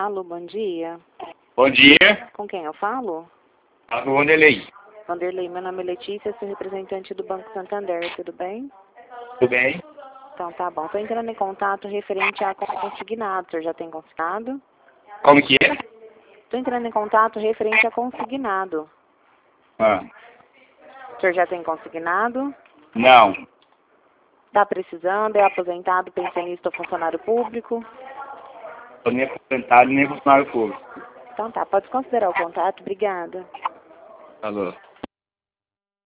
Alô, bom dia. Bom dia. Com quem eu falo? Alô, Wanderlei. Wanderlei, meu nome é Letícia, sou representante do Banco Santander, tudo bem? Tudo bem? Então tá bom. Estou entrando em contato referente a consignado. O senhor já tem consignado? Como que é? Estou entrando em contato referente a consignado. Ah, O senhor já tem consignado? não. Está precisando? É aposentado, pensionista ou funcionário público? Estou nem aposentado, nem funcionário público. Então tá, pode considerar o contato. Obrigada. Alô.